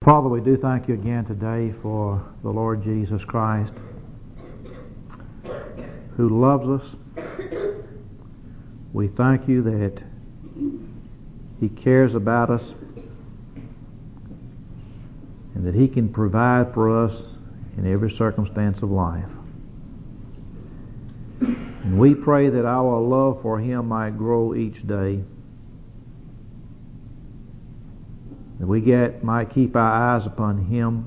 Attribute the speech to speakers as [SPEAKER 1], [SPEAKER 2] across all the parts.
[SPEAKER 1] Father, we do thank you again today for the Lord Jesus Christ, who loves us. We thank you that He cares about us and that He can provide for us in every circumstance of life. And we pray that our love for Him might grow each day, that we might keep our eyes upon Him,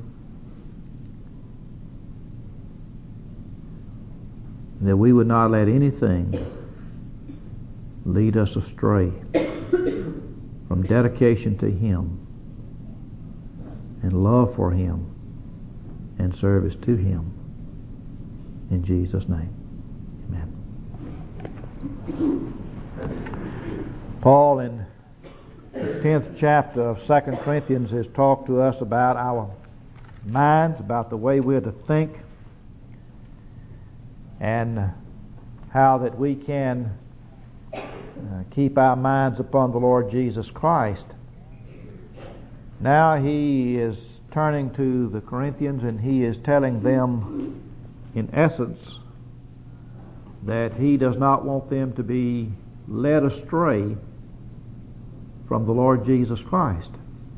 [SPEAKER 1] and that we would not let anything lead us astray from dedication to Him and love for Him and service to Him. In Jesus' name, amen. Paul in the 10th chapter of 2 Corinthians has talked to us about our minds, about the way we're to think, and how that we can keep our minds upon the Lord Jesus Christ. Now he is turning to the Corinthians and he is telling them, in essence, that he does not want them to be led astray from the Lord Jesus Christ.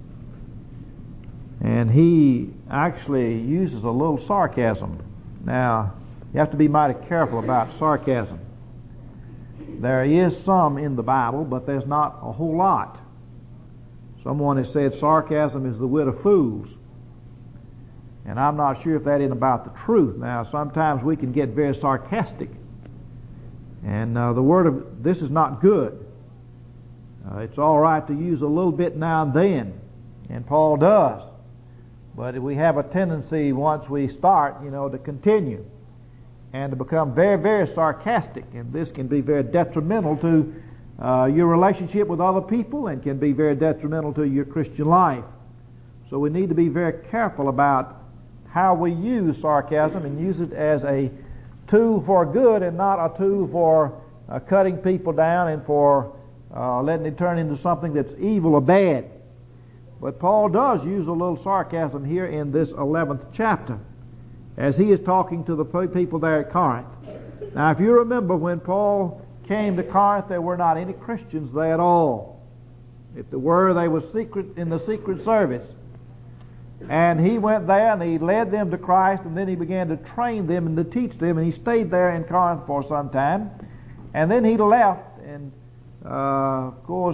[SPEAKER 1] And he actually uses a little sarcasm. Now, you have to be mighty careful about sarcasm. There is some in the Bible, but there's not a whole lot. Someone has said sarcasm is the wit of fools. And I'm not sure if that isn't about the truth. Now, sometimes we can get very sarcastic. And the word of this is not good. It's all right to use a little bit now and then, and Paul does. But we have a tendency, once we start, to continue and to become very, very sarcastic. And this can be very detrimental to your relationship with other people and can be very detrimental to your Christian life. So we need to be very careful about how we use sarcasm and use it as a tool for good and not a tool for cutting people down and for letting it turn into something that's evil or bad. But Paul does use a little sarcasm here in this 11th chapter as he is talking to the people there at Corinth. Now, if you remember, when Paul came to Corinth, there were not any Christians there at all. If there were, they were in the secret service. And he went there and he led them to Christ, and then he began to train them and to teach them, and he stayed there in Corinth for some time. And then he left, and of course,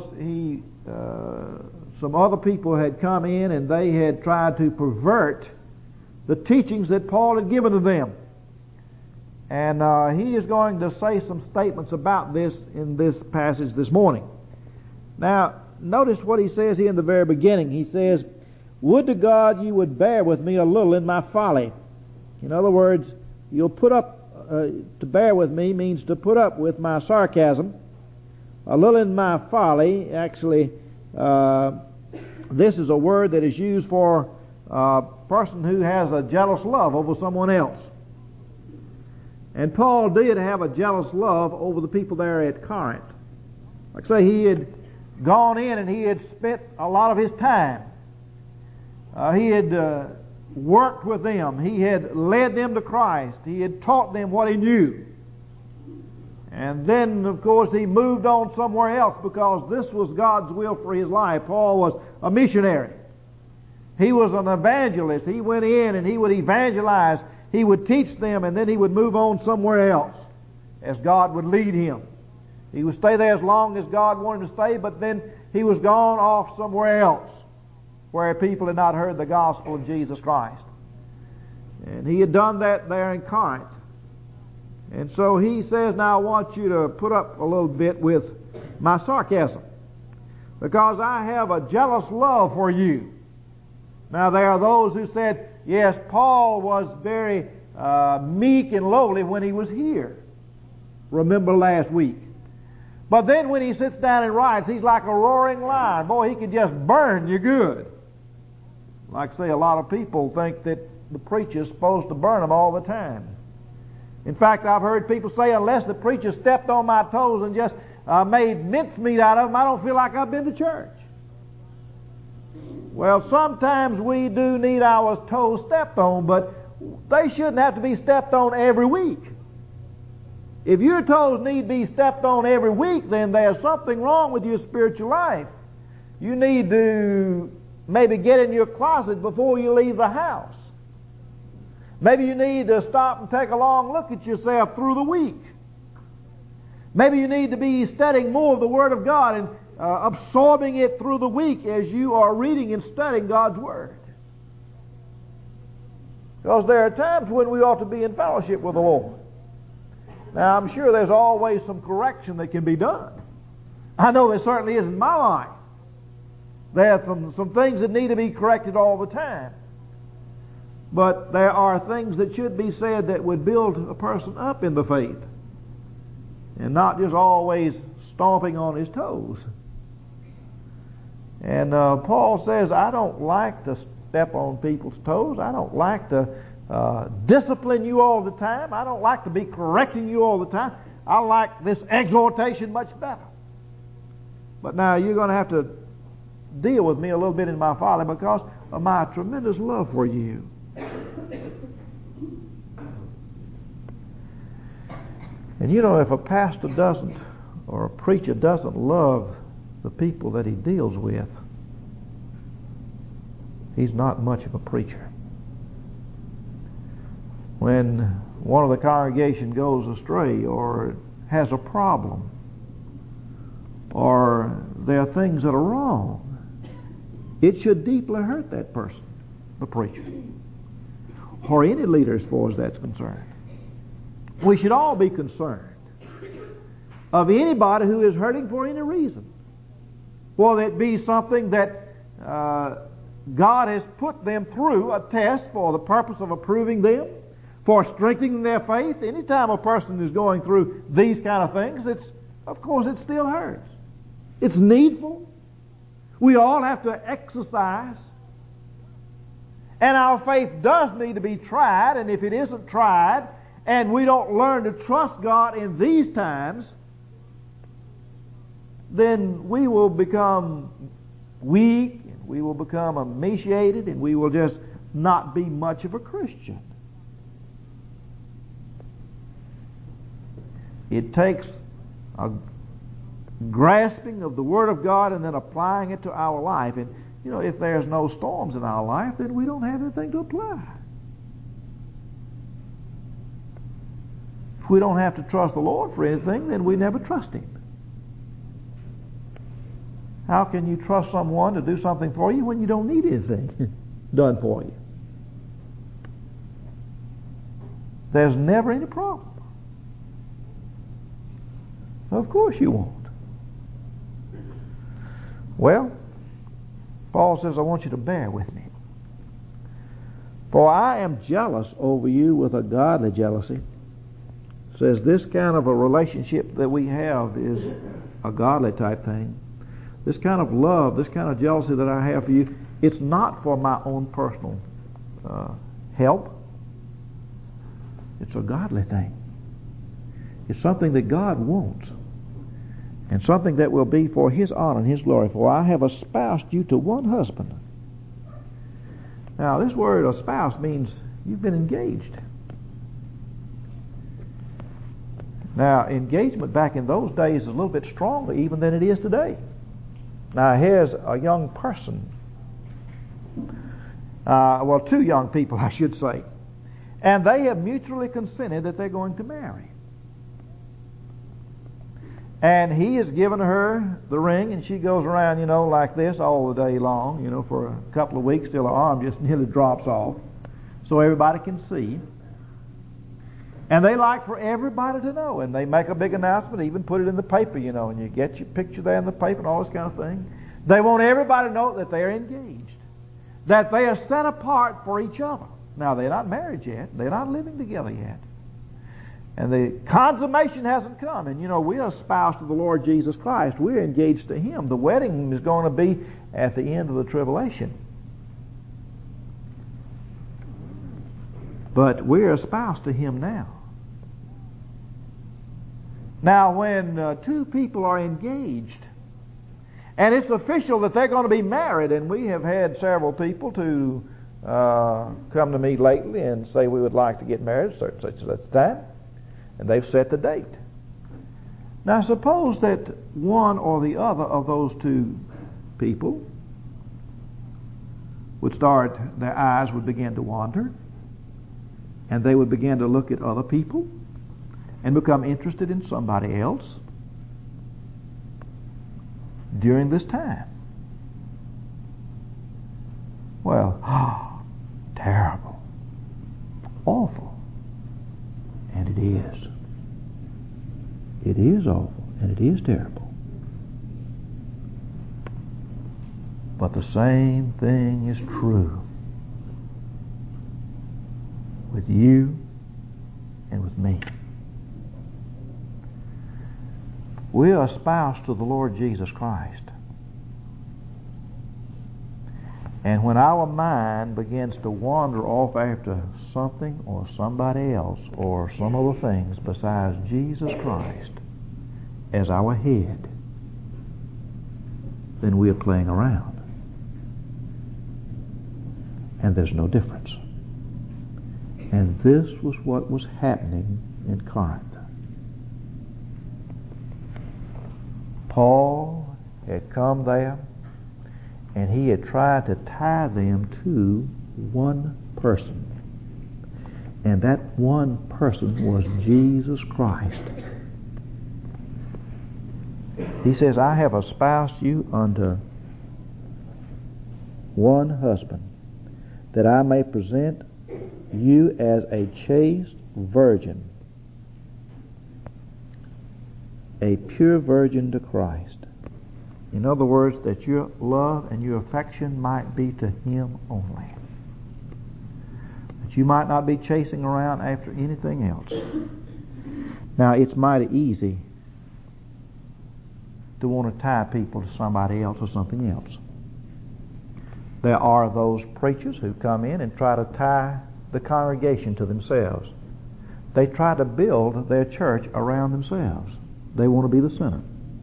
[SPEAKER 1] some other people had come in and they had tried to pervert the teachings that Paul had given to them. And he is going to say some statements about this in this passage this morning. Now, notice what he says here in the very beginning. He says, "Would to God you would bear with me a little in my folly." In other words, you'll put up, to bear with me means to put up with my sarcasm. A little in my folly, actually, this is a word that is used for a person who has a jealous love over someone else. And Paul did have a jealous love over the people there at Corinth. Like I say, he had gone in and he had spent a lot of his time. He had worked with them. He had led them to Christ. He had taught them what he knew. And then, of course, he moved on somewhere else because this was God's will for his life. Paul was a missionary. He was an evangelist. He went in and he would evangelize. He would teach them, and then he would move on somewhere else as God would lead him. He would stay there as long as God wanted him to stay, but then he was gone off somewhere else where people had not heard the gospel of Jesus Christ. And he had done that there in Corinth. And so he says, now I want you to put up a little bit with my sarcasm, because I have a jealous love for you. Now there are those who said, yes, Paul was very meek and lowly when he was here. Remember last week. But then when he sits down and writes, he's like a roaring lion. Boy, he can just burn you good. Like I say, a lot of people think that the preacher's supposed to burn them all the time. In fact, I've heard people say, unless the preacher stepped on my toes and just made mincemeat out of them, I don't feel like I've been to church. Well, sometimes we do need our toes stepped on, but they shouldn't have to be stepped on every week. If your toes need to be stepped on every week, then there's something wrong with your spiritual life. You need to maybe get in your closet before you leave the house. Maybe you need to stop and take a long look at yourself through the week. Maybe you need to be studying more of the Word of God and absorbing it through the week as you are reading and studying God's Word. Because there are times when we ought to be in fellowship with the Lord. Now, I'm sure there's always some correction that can be done. I know there certainly is in my life. There are some things that need to be corrected all the time. But there are things that should be said that would build a person up in the faith, and not just always stomping on his toes. And Paul says, I don't like to step on people's toes. I don't like to discipline you all the time. I don't like to be correcting you all the time. I like this exhortation much better. But now you're going to have to deal with me a little bit in my folly because of my tremendous love for you. And you know, if a pastor doesn't, or a preacher doesn't love the people that he deals with, he's not much of a preacher. When one of the congregation goes astray or has a problem, or there are things that are wrong, it should deeply hurt that person, the preacher, or any leader as far as that's concerned. We should all be concerned of anybody who is hurting for any reason. Whether it be something that God has put them through a test for the purpose of approving them, for strengthening their faith. Anytime a person is going through these kind of things, of course it still hurts. It's needful. We all have to exercise. And our faith does need to be tried, and if it isn't tried, and we don't learn to trust God in these times, then we will become weak, and we will become emaciated, and we will just not be much of a Christian. It takes a grasping of the Word of God and then applying it to our life. And, you know, if there's no storms in our life, then we don't have anything to apply. If we don't have to trust the Lord for anything, then we never trust Him. How can you trust someone to do something for you when you don't need anything done for you? There's never any problem. Of course you won't. Well, Paul says, I want you to bear with me. For I am jealous over you with a godly jealousy. Says this kind of a relationship that we have is a godly type thing. This kind of love, this kind of jealousy that I have for you, it's not for my own personal help. It's a godly thing. It's something that God wants, and something that will be for His honor and His glory. For I have espoused you to one husband. Now, this word espouse means you've been engaged. Now, engagement back in those days is a little bit stronger even than it is today. Now, here's a young person. Well, two young people, I should say. And they have mutually consented that they're going to marry. And he has given her the ring, and she goes around, like this all the day long, for a couple of weeks till her arm just nearly drops off, so everybody can see. And they like for everybody to know, and they make a big announcement, even put it in the paper, and you get your picture there in the paper and all this kind of thing. They want everybody to know that they're engaged, that they are set apart for each other. Now, they're not married yet. They're not living together yet. And the consummation hasn't come. And, we are espoused to the Lord Jesus Christ. We're engaged to Him. The wedding is going to be at the end of the tribulation. But we're espoused to Him now. Now, when two people are engaged And it's official that they're going to be married. And we have had several people to come to me lately and say we would like to get married at such and such time. And they've set the date. Now suppose that one or the other of those two people would start, their eyes would begin to wander, and they would begin to look at other people and become interested in somebody else during this time. Well, terrible, awful, and it is. It is awful, and it is terrible. But the same thing is true with you and with me. We are espoused to the Lord Jesus Christ. And when our mind begins to wander off after something or somebody else or some other things besides Jesus Christ as our head, then we are playing around. And there's no difference. And this was what was happening in Corinth. Paul had come there, and he had tried to tie them to one person. And that one person was Jesus Christ. He says, I have espoused you unto one husband, that I may present you as a chaste virgin, a pure virgin to Christ. In other words, that your love and your affection might be to Him only. That you might not be chasing around after anything else. Now, it's mighty easy to want to tie people to somebody else or something else. There are those preachers who come in and try to tie the congregation to themselves. They try to build their church around themselves. They want to be the center.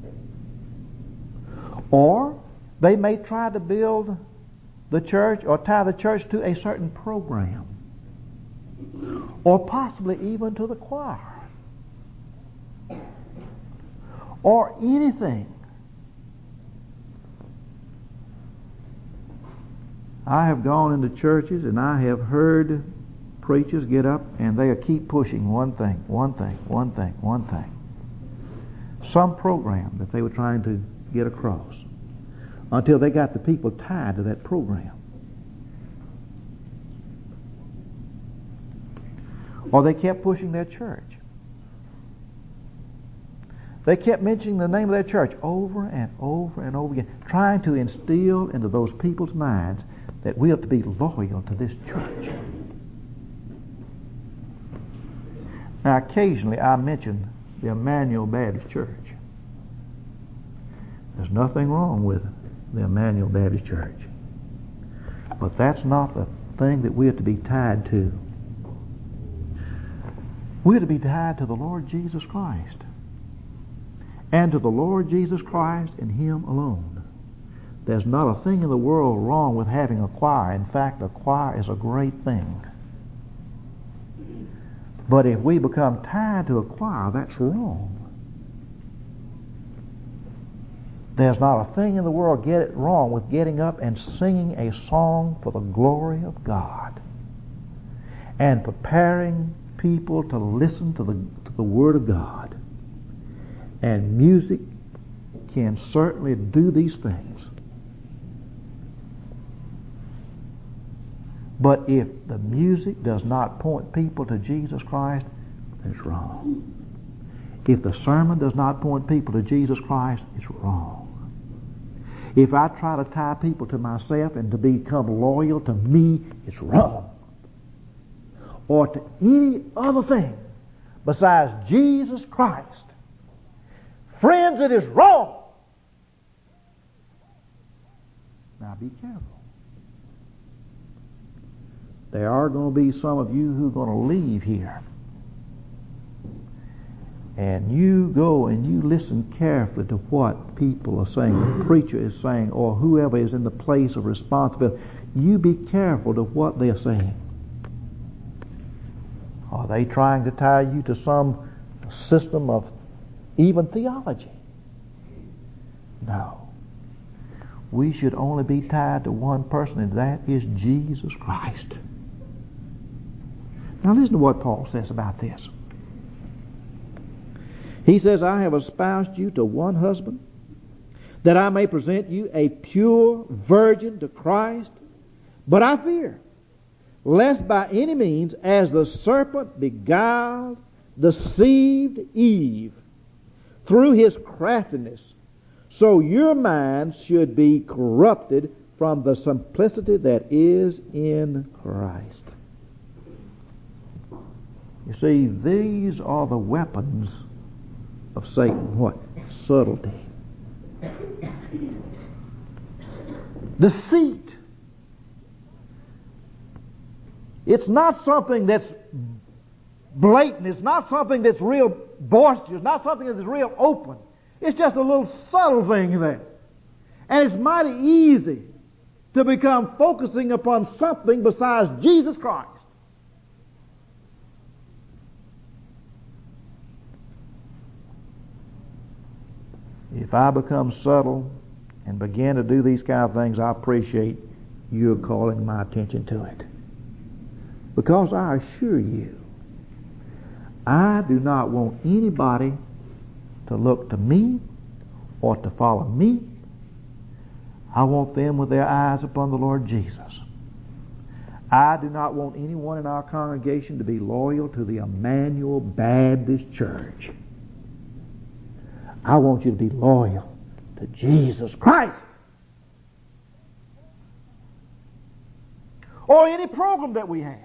[SPEAKER 1] Or they may try to build the church or tie the church to a certain program, or possibly even to the choir, or anything. I have gone into churches and I have heard preachers get up and they keep pushing one thing. Some program that they were trying to get across until they got the people tied to that program. Or they kept pushing their church. They kept mentioning the name of their church over and over and over again, trying to instill into those people's minds that we have to be loyal to this church. Now, occasionally I mention the Emmanuel Baptist Church. There's nothing wrong with the Emmanuel Baptist Church. But that's not the thing that we are to be tied to. We are to be tied to the Lord Jesus Christ. And to the Lord Jesus Christ and Him alone. There's not a thing in the world wrong with having a choir. In fact, a choir is a great thing. But if we become tied to a choir, that's wrong. There's not a thing in the world wrong with getting up and singing a song for the glory of God and preparing people to listen to the Word of God. And music can certainly do these things. But if the music does not point people to Jesus Christ, it's wrong. If the sermon does not point people to Jesus Christ, it's wrong. If I try to tie people to myself and to become loyal to me, it's wrong. Or to any other thing besides Jesus Christ. Friends, it is wrong. Now be careful. There are going to be some of you who are going to leave here. and you go and you listen carefully to what people are saying, the preacher is saying, or whoever is in the place of responsibility, you be careful to what they're saying. Are they trying to tie you to some system of even theology? No. We should only be tied to one person, and that is Jesus Christ. Now listen to what Paul says about this. He says, I have espoused you to one husband, that I may present you a pure virgin to Christ. But I fear, lest by any means, as the serpent beguiled, deceived Eve through his craftiness, so your minds should be corrupted from the simplicity that is in Christ. You see, these are the weapons of Satan. What? Subtlety. Deceit. It's not something that's blatant. It's not something that's real boisterous. Not something that's real open. It's just a little subtle thing there. And it's mighty easy to become focusing upon something besides Jesus Christ. If I become subtle and begin to do these kind of things, I appreciate you calling my attention to it. Because I assure you, I do not want anybody to look to me or to follow me. I want them with their eyes upon the Lord Jesus. I do not want anyone in our congregation to be loyal to the Emmanuel Baptist Church. I want you to be loyal to Jesus Christ. Or any program that we have.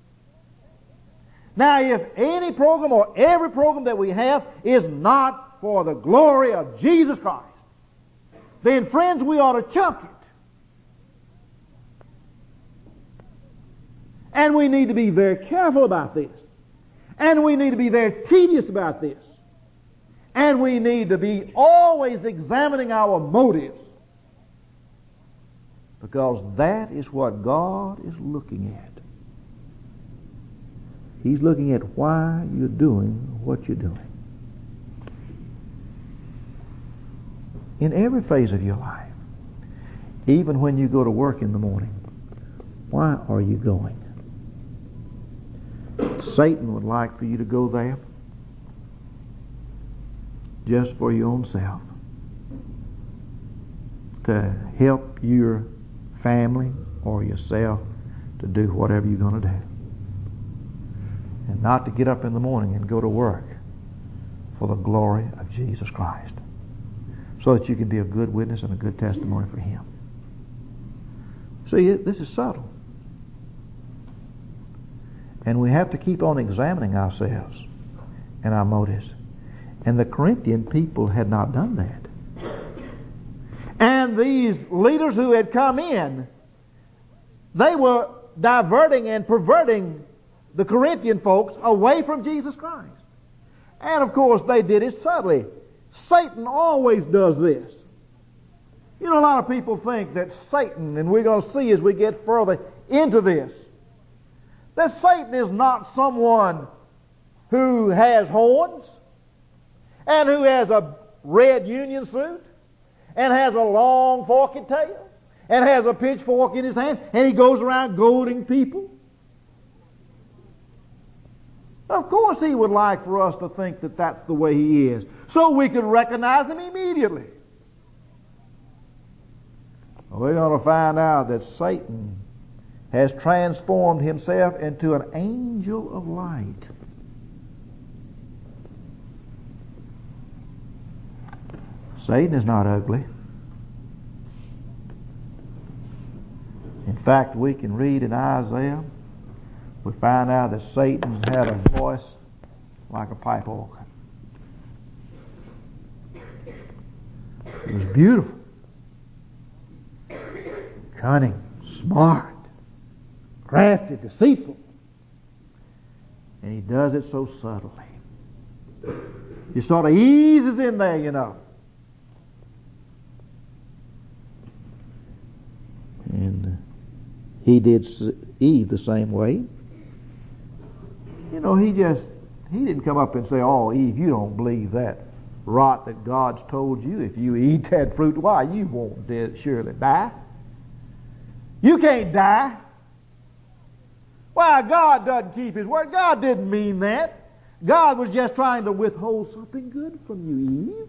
[SPEAKER 1] Now, if any program or every program that we have is not for the glory of Jesus Christ, then, friends, we ought to chunk it. And we need to be very careful about this. And we need to be very tedious about this. And we need to be always examining our motives. Because that is what God is looking at. He's looking at why you're doing what you're doing. In every phase of your life, even when you go to work in the morning, why are you going? Satan would like for you to go there just for your own self, to help your family or yourself to do whatever you're going to do, and not to get up in the morning and go to work for the glory of Jesus Christ, so that you can be a good witness and a good testimony for Him. See, this is subtle. And we have to keep on examining ourselves and our motives. And the Corinthian people had not done that. And these leaders who had come in, they were diverting and perverting the Corinthian folks away from Jesus Christ. And of course they did it subtly. Satan always does this. You know, a lot of people think that Satan, and we're going to see as we get further into this, that Satan is not someone who has horns and who has a red union suit and has a long forked tail and has a pitchfork in his hand and he goes around goading people. Of course he would like for us to think that that's the way he is, so we could recognize him immediately. We're going to find out that Satan has transformed himself into an angel of light. Satan is not ugly. In fact, we can read in Isaiah, we find out that Satan had a voice like a pipe organ. It was beautiful, cunning, smart, crafty, deceitful. And he does it so subtly. He sort of eases in there, you know. And he did Eve the same way. You know, he didn't come up and say, "Oh, Eve, you don't believe that rot that God's told you. If you eat that fruit, why, you won't surely die. You can't die. Why, God doesn't keep His word." God didn't mean that. God was just trying to withhold something good from you, Eve.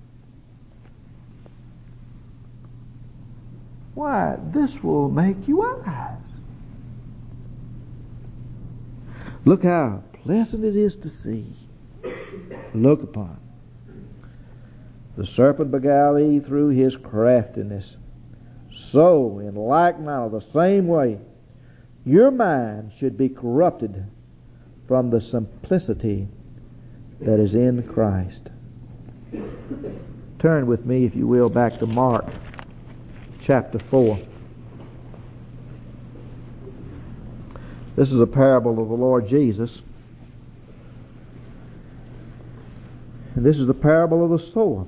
[SPEAKER 1] Why, this will make you wise. Look how pleasant it is to see, look upon. The serpent beguiled Eve through his craftiness. So, in like manner, the same way, your mind should be corrupted from the simplicity that is in Christ. Turn with me, if you will, back to Mark chapter 4. This is a parable of the Lord Jesus. And this is the parable of the sower.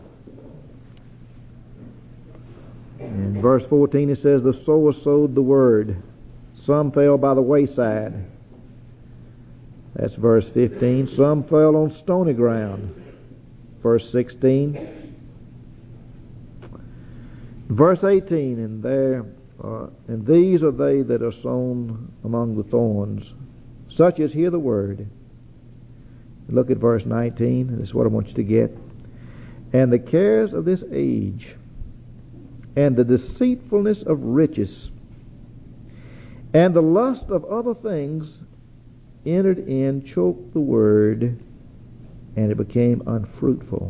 [SPEAKER 1] In verse 14 it says, "The sower sowed the word. Some fell by the wayside." That's verse 15. "Some fell on stony ground." Verse 16. Verse 18, and these are they that are sown among the thorns, such as hear the word. Look at verse 19. This is what I want you to get. "And the cares of this age, and the deceitfulness of riches, and the lust of other things entered in, choked the word, and it became unfruitful."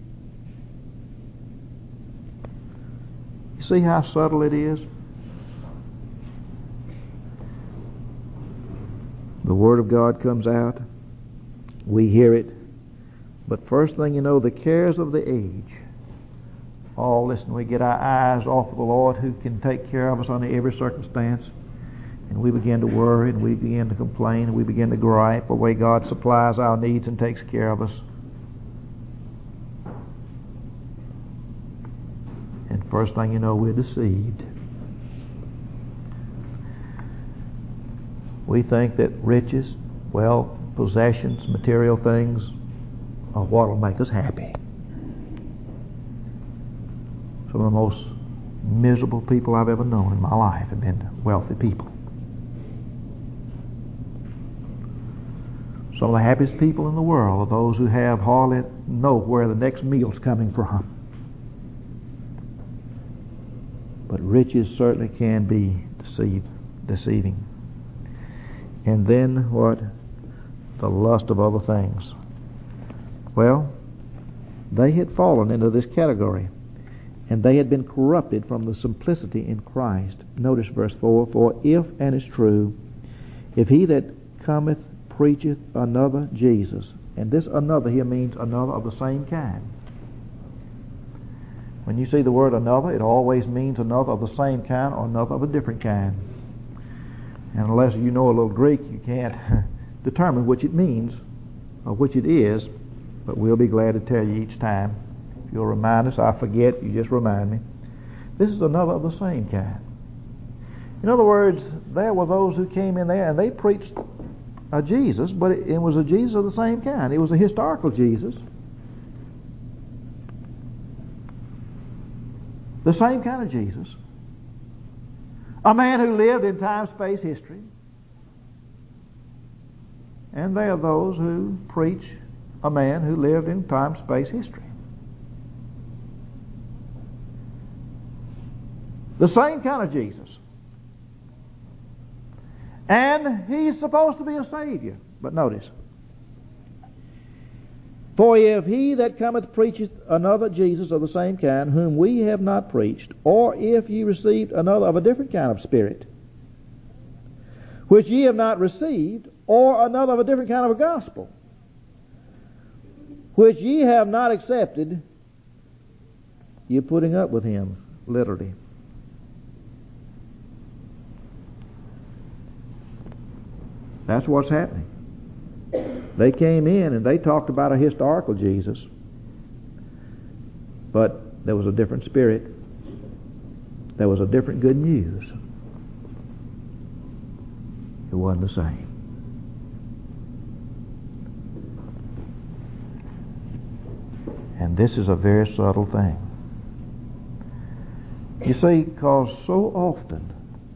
[SPEAKER 1] You see how subtle it is? The Word of God comes out, we hear it, but first thing you know, the cares of the age. Oh, listen, we get our eyes off of the Lord who can take care of us under every circumstance, and we begin to worry, and we begin to complain, and we begin to gripe the way God supplies our needs and takes care of us. And first thing you know, we're deceived. We think that riches, wealth, possessions, material things are what will make us happy. Some of the most miserable people I've ever known in my life have been wealthy people. Some of the happiest people in the world are those who have hardly know where the next meal's coming from. But riches certainly can be deceiving. And then what? The lust of other things. Well, they had fallen into this category, and they had been corrupted from the simplicity in Christ. Notice verse 4, "For if, and it's true, if he that cometh preacheth another Jesus," and this another here means another of the same kind. When you see the word another, it always means another of the same kind or another of a different kind. And unless you know a little Greek, you can't determine which it means or which it is, but we'll be glad to tell you each time. If you'll remind us, I forget, you just remind me. This is another of the same kind. In other words, there were those who came in there and they preached a Jesus, but it was a Jesus of the same kind. It was a historical Jesus. The same kind of Jesus. A man who lived in time, space, history. And there are those who preach a man who lived in time, space, history. The same kind of Jesus. And he's supposed to be a Savior. But notice, "For if he that cometh preacheth another Jesus of the same kind, whom we have not preached, or if ye received another of a different kind of spirit, which ye have not received, or another of a different kind of a gospel, which ye have not accepted," you're putting up with him, literally. That's what's happening. They came in and they talked about a historical Jesus, but there was a different spirit. There was a different good news. It wasn't the same. And this is a very subtle thing. You see, because so often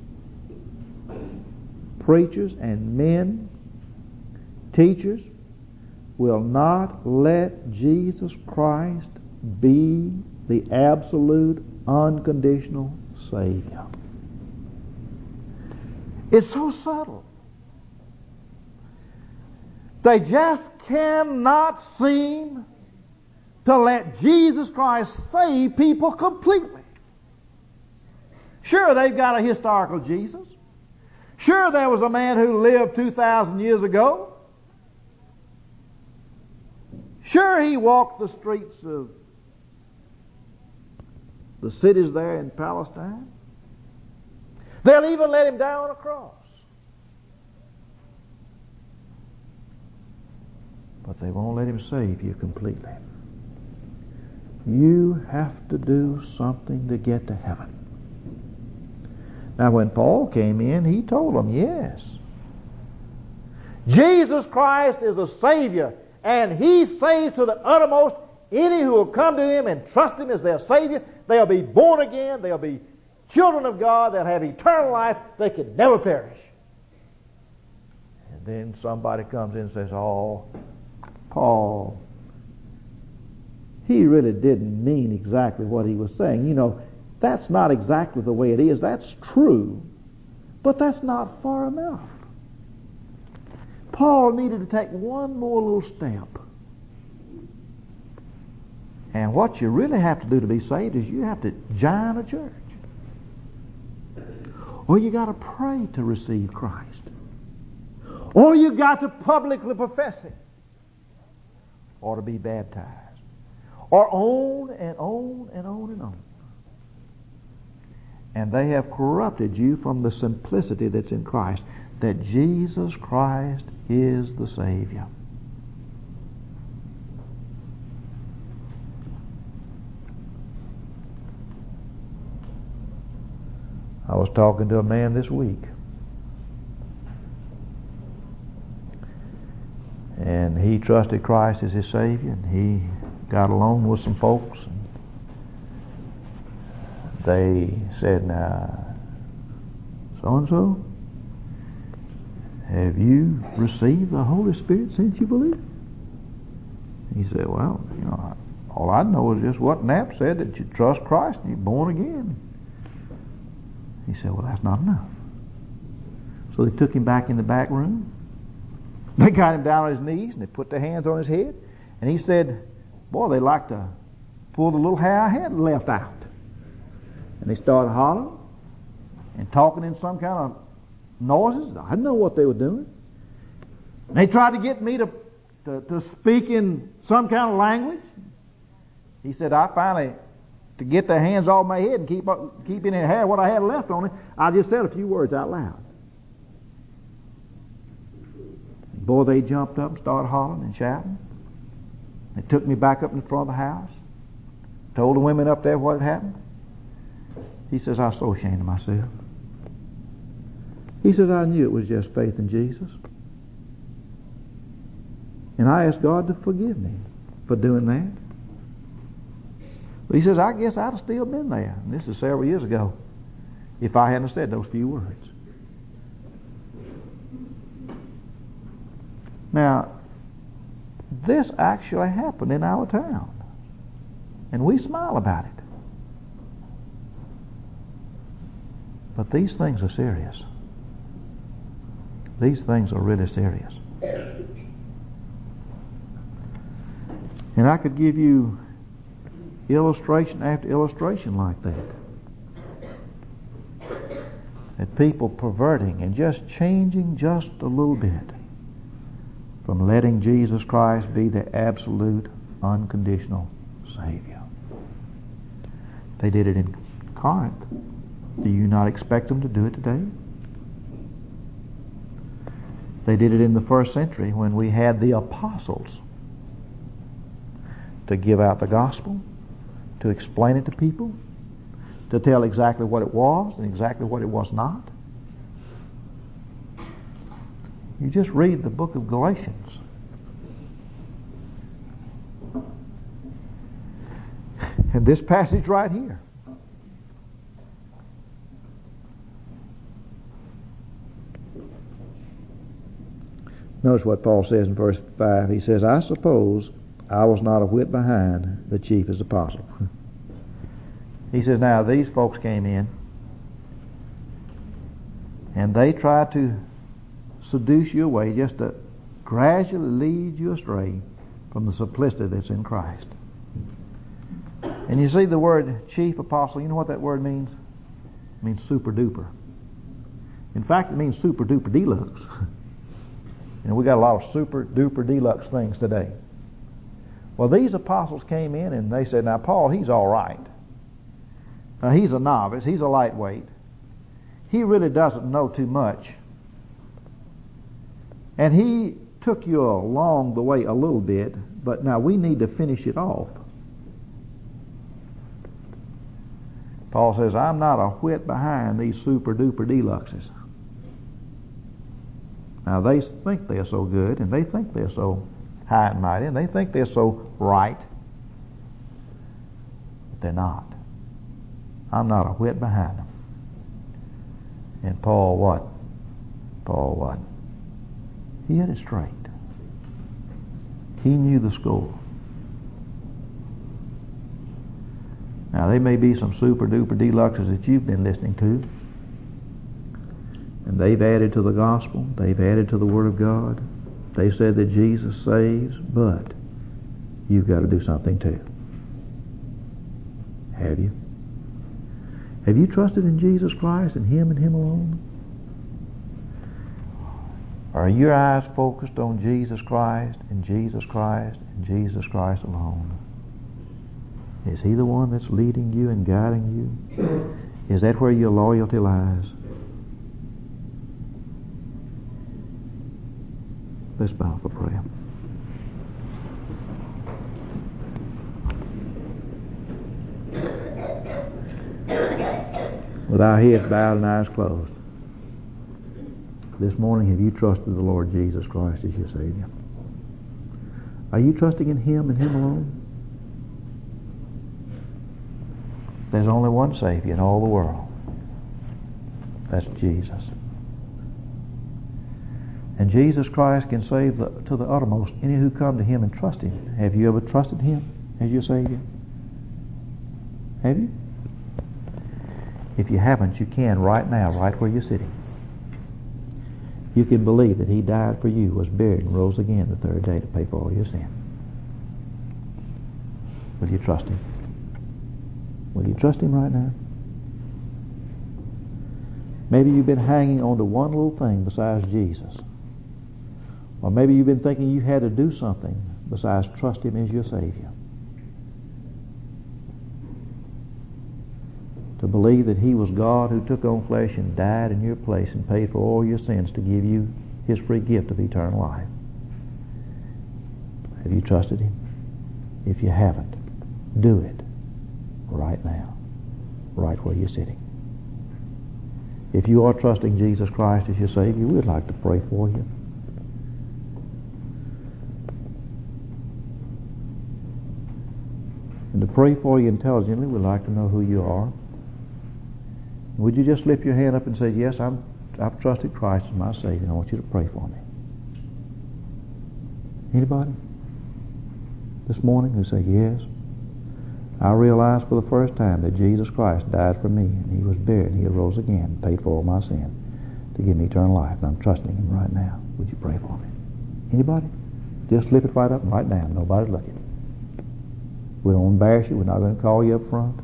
[SPEAKER 1] preachers and men, teachers, will not let Jesus Christ be the absolute, unconditional Savior. It's so subtle. They just cannot seem to let Jesus Christ save people completely. Sure, they've got a historical Jesus. Sure, there was a man who lived 2,000 years ago. Sure, he walked the streets of the cities there in Palestine. They'll even let him die on a cross. But they won't let him save you completely. You have to do something to get to heaven. Now, when Paul came in, he told them, yes, Jesus Christ is a Savior, and He saves to the uttermost any who will come to Him and trust Him as their Savior. They'll be born again. They'll be children of God. They'll have eternal life. They can never perish. And then somebody comes in and says, oh, Paul, he really didn't mean exactly what he was saying. You know, that's not exactly the way it is. That's true. But that's not far enough. Paul needed to take one more little step. And what you really have to do to be saved is you have to join a church. Or you got to pray to receive Christ. Or you got to publicly profess Him. Or to be baptized. Or on and on and on and on. And they have corrupted you from the simplicity that's in Christ, that Jesus Christ is the Savior. I was talking to a man this week, and he trusted Christ as his Savior, and he got along with some folks, and they said, now, so-and-so, have you received the Holy Spirit since you believe? He said, well, you know, all I know is just what Knapp said, that you trust Christ and you're born again. He said, well, that's not enough. So they took him back in the back room. They got him down on his knees and they put their hands on his head. And he said, boy, they like to pull the little hair I had left out. And they started hollering and talking in some kind of noises. I didn't know what they were doing. And they tried to get me to speak in some kind of language. He said, I finally, to get their hands off my head and keep in their hair what I had left on it, I just said a few words out loud. Boy, they jumped up and started hollering and shouting. They took me back up in front of the house, told the women up there what had happened. He says, I was so ashamed of myself. He says, I knew it was just faith in Jesus. And I asked God to forgive me for doing that. But he says, I guess I'd have still been there. And this is several years ago, if I hadn't said those few words. Now, this actually happened in our town. And we smile about it. But these things are serious. These things are really serious. And I could give you illustration after illustration like that. That people perverting and just changing just a little bit from letting Jesus Christ be the absolute, unconditional Savior. They did it in Corinth. Do you not expect them to do it today? They did it in the first century when we had the apostles to give out the gospel, to explain it to people, to tell exactly what it was and exactly what it was not. You just read the book of Galatians. And this passage right here. Notice what Paul says in verse 5. He says, I suppose I was not a whit behind the chiefest apostle. He says, now these folks came in and they tried to seduce you away, just to gradually lead you astray from the simplicity that's in Christ. And you see the word chief apostle, you know what that word means? It means super duper. In fact, it means super duper deluxe. We got a lot of super duper deluxe things today. Well, these apostles came in and they said, now Paul, he's all right. Now he's a novice, he's a lightweight. He really doesn't know too much. And he took you along the way a little bit, but now we need to finish it off. Paul says, I'm not a whit behind these super duper deluxes. Now they think they're so good, and they think they're so high and mighty, and they think they're so right, but they're not. I'm not a whit behind them. And Paul what? Paul what? He had it straight. He knew the score. Now there may be some super duper deluxes that you've been listening to, and they've added to the gospel, they've added to the Word of God. They said that Jesus saves, but you've got to do something too. Have you? Have you trusted in Jesus Christ and Him alone? Are your eyes focused on Jesus Christ and Jesus Christ and Jesus Christ alone? Is He the one that's leading you and guiding you? Is that where your loyalty lies? Let's bow for prayer. With our heads bowed and eyes closed, this morning, have you trusted the Lord Jesus Christ as your Savior? Are you trusting in Him and Him alone? There's only one Savior in all the world. That's Jesus. And Jesus Christ can save to the uttermost any who come to Him and trust Him. Have you ever trusted Him as your Savior? Have you? If you haven't, you can right now, right where you're sitting. You can believe that He died for you, was buried, and rose again the third day to pay for all your sin. Will you trust Him? Will you trust Him right now? Maybe you've been hanging on to one little thing besides Jesus. Or maybe you've been thinking you had to do something besides trust Him as your Savior. To believe that He was God who took on flesh and died in your place and paid for all your sins to give you His free gift of eternal life. Have you trusted Him? If you haven't, do it right now, right where you're sitting. If you are trusting Jesus Christ as your Savior, we'd like to pray for you. And to pray for you intelligently, we'd like to know who you are. Would you just lift your hand up and say, yes, I've trusted Christ as my Savior, and I want you to pray for me. Anybody this morning who say, yes, I realize for the first time that Jesus Christ died for me, and He was buried, and He arose again, and paid for all my sin to give me eternal life, and I'm trusting Him right now. Would you pray for me? Anybody? Just lift it right up and right down. Nobody's looking. We don't embarrass you. We're not going to call you up front.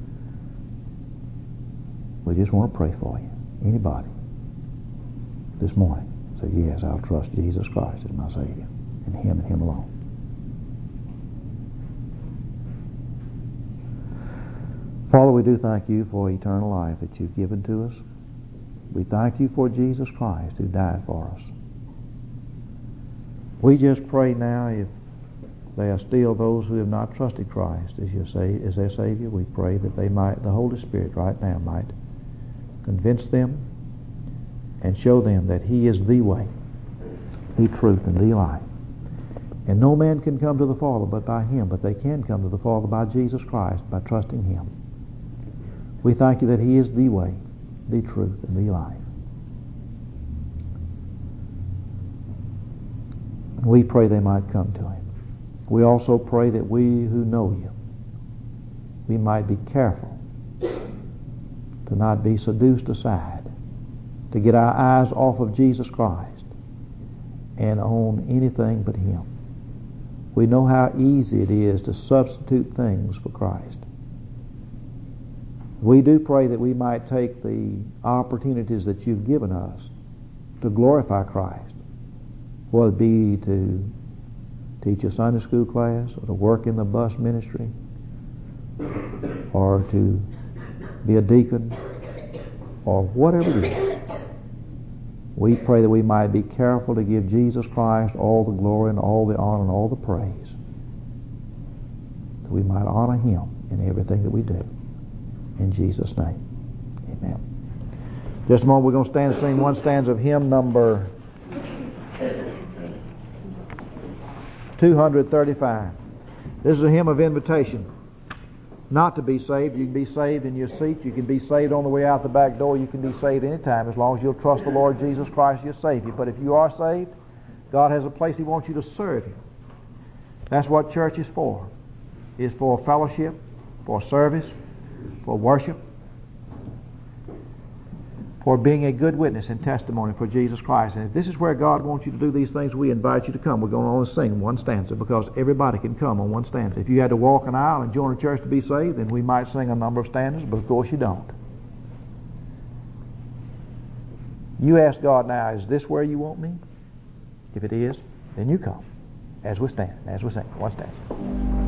[SPEAKER 1] We just want to pray for you. Anybody this morning say, yes, I'll trust Jesus Christ as my Savior, and Him alone. Father, we do thank You for eternal life that You've given to us. We thank You for Jesus Christ who died for us. We just pray now, if there are still those who have not trusted Christ as their Savior, we pray that they might, the Holy Spirit right now might convince them and show them that He is the way, the truth, and the life. And no man can come to the Father but by Him, but they can come to the Father by Jesus Christ, by trusting Him. We thank You that He is the way, the truth, and the life. We pray they might come to Him. We also pray that we who know You, we might be careful to not be seduced aside, to get our eyes off of Jesus Christ and on anything but Him. We know how easy it is to substitute things for Christ. We do pray that we might take the opportunities that You've given us to glorify Christ, whether it be to teach a Sunday school class, or to work in the bus ministry, or to be a deacon, or whatever it is. We pray that we might be careful to give Jesus Christ all the glory and all the honor and all the praise, that we might honor Him in everything that we do. In Jesus' name, amen. Just a moment, we're going to stand and sing one stanza of hymn number 235. This is a hymn of invitation. Not to be saved. You can be saved in your seat. You can be saved on the way out the back door. You can be saved anytime as long as you'll trust the Lord Jesus Christ your Savior. But if you are saved, God has a place He wants you to serve Him. That's what church is for. It's for fellowship, for service, for worship, for being a good witness and testimony for Jesus Christ. And if this is where God wants you to do these things, we invite you to come. We're going to only sing one stanza because everybody can come on one stanza. If you had to walk an aisle and join a church to be saved, then we might sing a number of stanzas, but of course you don't. You ask God now, is this where You want me? If it is, then you come as we stand, as we sing one stanza.